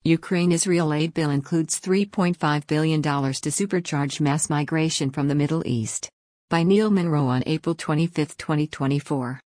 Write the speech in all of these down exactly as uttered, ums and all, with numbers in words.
Ukraine-Israel aid bill includes three point five billion dollars to supercharge mass migration from the Middle East. By Neil Monroe on April twenty-fifth, twenty twenty-four.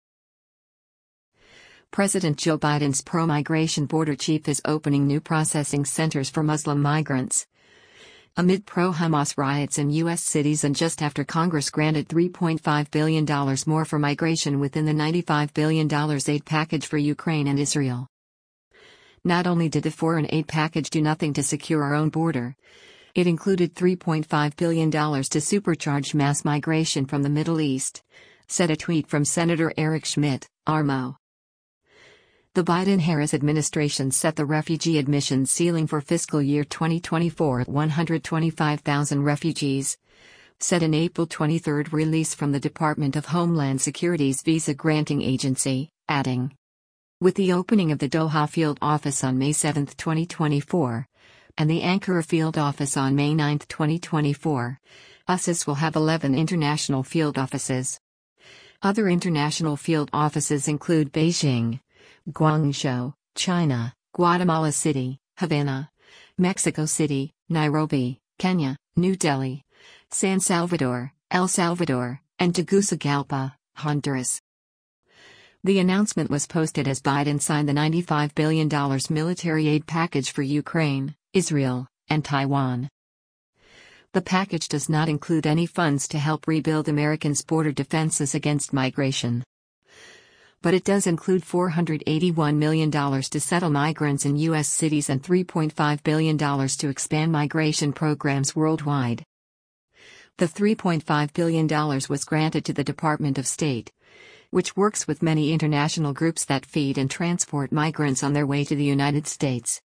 President Joe Biden's pro-migration border chief is opening new processing centers for Muslim migrants. Amid pro-Hamas riots in U S cities and just after Congress granted three point five billion dollars more for migration within the ninety-five billion dollars aid package for Ukraine and Israel. Not only did the foreign aid package do nothing to secure our own border, it included three point five billion dollars to supercharge mass migration from the Middle East, said a tweet from Senator Eric Schmidt, R M O. The Biden-Harris administration set the refugee admissions ceiling for fiscal year twenty twenty-four at one hundred twenty-five thousand refugees, said an April twenty-third release from the Department of Homeland Security's visa granting agency, adding, with the opening of the Doha field office on May seventh, twenty twenty-four, and the Ankara field office on May ninth, twenty twenty-four, U S I S will have eleven international field offices. Other international field offices include Beijing, Guangzhou, China, Guatemala City, Havana, Mexico City, Nairobi, Kenya, New Delhi, San Salvador, El Salvador, and Tegucigalpa, Honduras. The announcement was posted as Biden signed the ninety-five billion dollars military aid package for Ukraine, Israel, and Taiwan. The package does not include any funds to help rebuild Americans' border defenses against migration. But it does include four hundred eighty-one million dollars to settle migrants in U S cities and three point five billion dollars to expand migration programs worldwide. The three point five billion dollars was granted to the Department of State, which works with many international groups that feed and transport migrants on their way to the United States.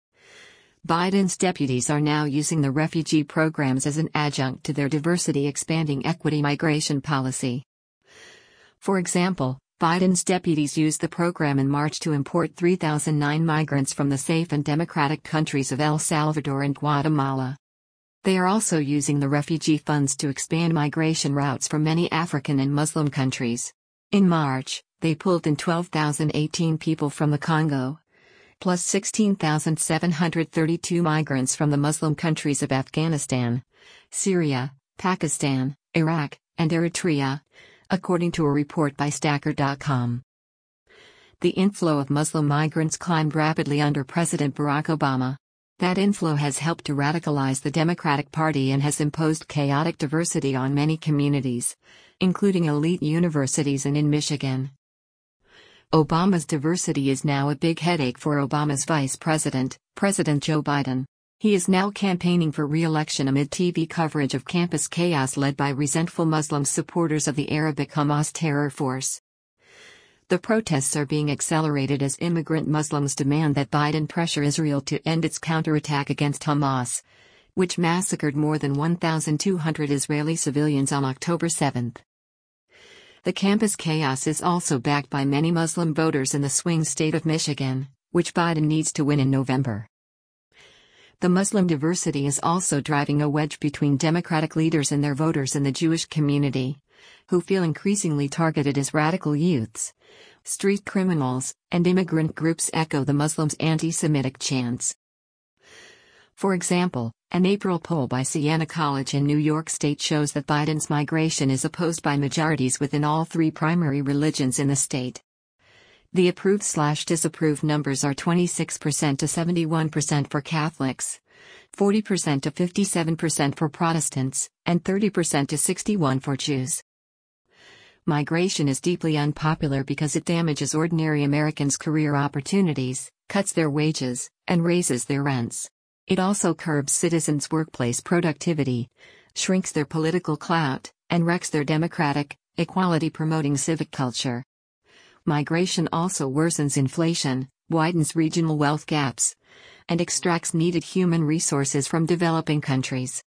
Biden's deputies are now using the refugee programs as an adjunct to their diversity-expanding equity migration policy. For example, Biden's deputies used the program in March to import three thousand nine migrants from the safe and democratic countries of El Salvador and Guatemala. They are also using the refugee funds to expand migration routes from many African and Muslim countries. In March, they pulled in twelve thousand eighteen people from the Congo, plus sixteen thousand seven hundred thirty-two migrants from the Muslim countries of Afghanistan, Syria, Pakistan, Iraq, and Eritrea, according to a report by Stacker dot com. The inflow of Muslim migrants climbed rapidly under President Barack Obama. That inflow has helped to radicalize the Democratic Party and has imposed chaotic diversity on many communities, including elite universities and in Michigan. Obama's diversity is now a big headache for Obama's vice president, President Joe Biden. He is now campaigning for re-election amid T V coverage of campus chaos led by resentful Muslim supporters of the Arabic Hamas terror force. The protests are being accelerated as immigrant Muslims demand that Biden pressure Israel to end its counterattack against Hamas, which massacred more than one thousand two hundred Israeli civilians on October seventh. The campus chaos is also backed by many Muslim voters in the swing state of Michigan, which Biden needs to win in November. The Muslim diversity is also driving a wedge between Democratic leaders and their voters in the Jewish community, who feel increasingly targeted as radical youths, street criminals, and immigrant groups echo the Muslims' anti-Semitic chants. For example, an April poll by Siena College in New York State shows that Biden's migration is opposed by majorities within all three primary religions in the state. The approved/disapproved numbers are twenty-six percent to seventy-one percent for Catholics, forty percent to fifty-seven percent for Protestants, and thirty percent to sixty-one percent for Jews. Migration is deeply unpopular because it damages ordinary Americans' career opportunities, cuts their wages, and raises their rents. It also curbs citizens' workplace productivity, shrinks their political clout, and wrecks their democratic, equality-promoting civic culture. Migration also worsens inflation, widens regional wealth gaps, and extracts needed human resources from developing countries.